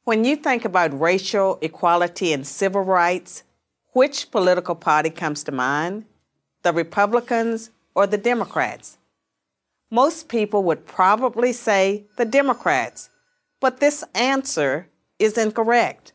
When you think about racial equality and civil rights, which political party comes to mind? The Republicans or the Democrats? Most people would probably say the Democrats, but this answer is incorrect.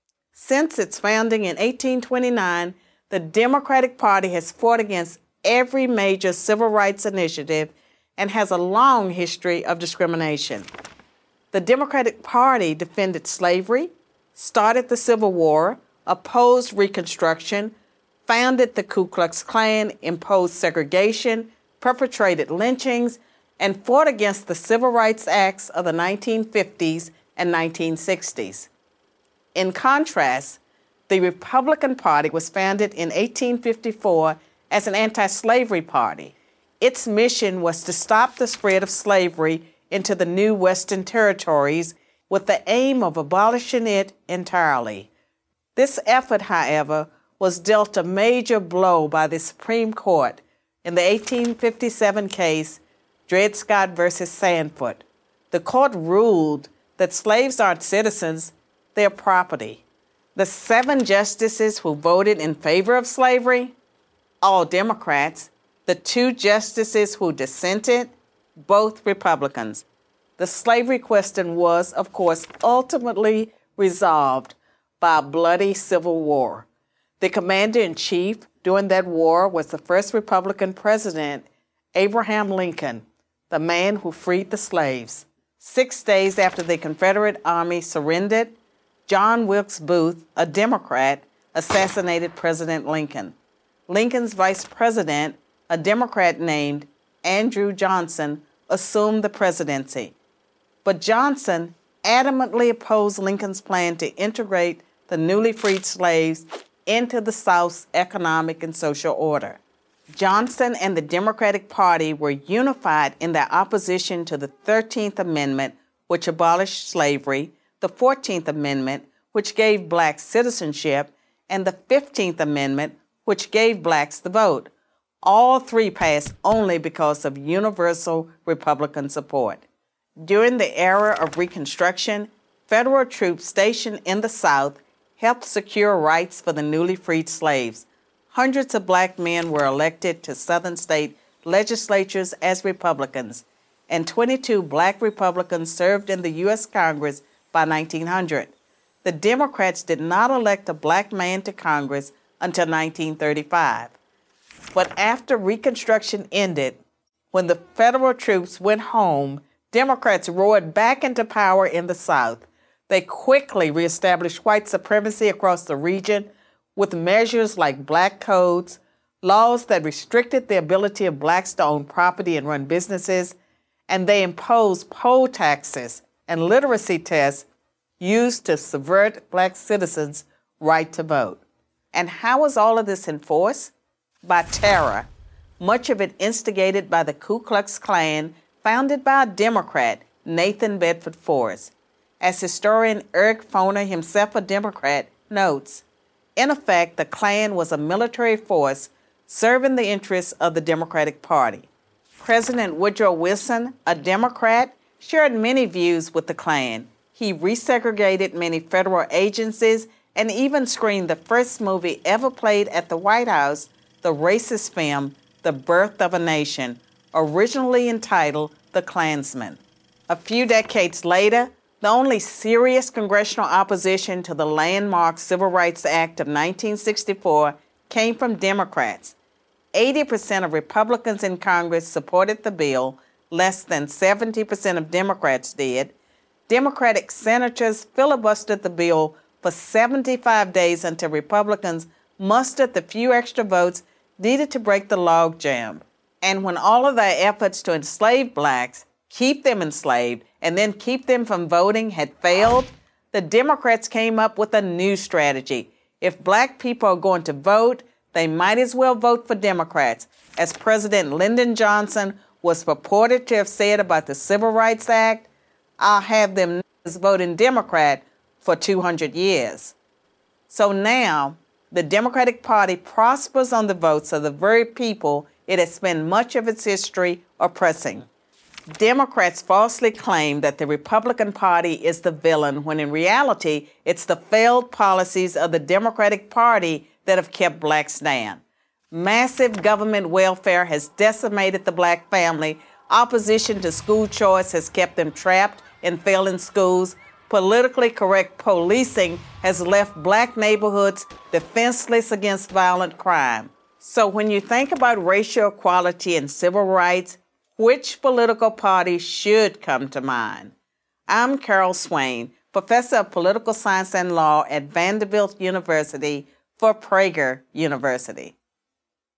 Since its founding in 1829, the Democratic Party has fought against every major civil rights initiative and has a long history of discrimination. The Democratic Party defended slavery, started the Civil War, opposed Reconstruction, founded the Ku Klux Klan, imposed segregation, perpetrated lynchings, and fought against the Civil Rights Acts of the 1950s and 1960s. In contrast, the Republican Party was founded in 1854 as an anti-slavery party. Its mission was to stop the spread of slavery into the new Western territories with the aim of abolishing it entirely. This effort, however, was dealt a major blow by the Supreme Court in the 1857 case Dred Scott versus Sandford. The court ruled that slaves aren't citizens, they're property. The 7 justices who voted in favor of slavery, all Democrats. The 2 justices who dissented, both Republicans. The slavery question was, of course, ultimately resolved by a bloody civil war. The commander-in-chief during that war was the first Republican president, Abraham Lincoln, the man who freed the slaves. 6 days after the Confederate Army surrendered, John Wilkes Booth, a Democrat, assassinated President Lincoln. Lincoln's vice president, a Democrat named Andrew Johnson, assumed the presidency. But Johnson adamantly opposed Lincoln's plan to integrate the newly freed slaves into the South's economic and social order. Johnson and the Democratic Party were unified in their opposition to the 13th Amendment, which abolished slavery, the 14th Amendment, which gave blacks citizenship, and the 15th Amendment, which gave blacks the vote. All 3 passed only because of universal Republican support. During the era of Reconstruction, federal troops stationed in the South helped secure rights for the newly freed slaves. Hundreds of black men were elected to Southern state legislatures as Republicans, and 22 black Republicans served in the U.S. Congress by 1900. The Democrats did not elect a black man to Congress until 1935. But after Reconstruction ended, when the federal troops went home, Democrats roared back into power in the South. They quickly reestablished white supremacy across the region with measures like black codes, laws that restricted the ability of blacks to own property and run businesses, and they imposed poll taxes and literacy tests used to subvert black citizens' right to vote. And how was all of this enforced? By terror, much of it instigated by the Ku Klux Klan, founded by a Democrat, Nathan Bedford Forrest. As historian Eric Foner, himself a Democrat, notes, in effect, the Klan was a military force serving the interests of the Democratic Party. President Woodrow Wilson, a Democrat, shared many views with the Klan. He resegregated many federal agencies and even screened the first movie ever played at the White House, the racist film, The Birth of a Nation, originally entitled The Klansman. A few decades later, the only serious congressional opposition to the landmark Civil Rights Act of 1964 came from Democrats. 80% of Republicans in Congress supported the bill, less than 70% of Democrats did. Democratic senators filibustered the bill for 75 days until Republicans mustered the few extra votes needed to break the logjam. And when all of their efforts to enslave blacks, keep them enslaved, and then keep them from voting had failed, the Democrats came up with a new strategy. If black people are going to vote, they might as well vote for Democrats, as President Lyndon Johnson was purported to have said about the Civil Rights Act. I'll have them voting Democrat for 200 years. So now, the Democratic Party prospers on the votes of the very people it has spent much of its history oppressing. Democrats falsely claim that the Republican Party is the villain when in reality it's the failed policies of the Democratic Party that have kept blacks down. Massive government welfare has decimated the black family. Opposition to school choice has kept them trapped in failing schools. Politically correct policing has left black neighborhoods defenseless against violent crime. So when you think about racial equality and civil rights, which political party should come to mind? I'm Carol Swain, professor of political science and law at Vanderbilt University for Prager University.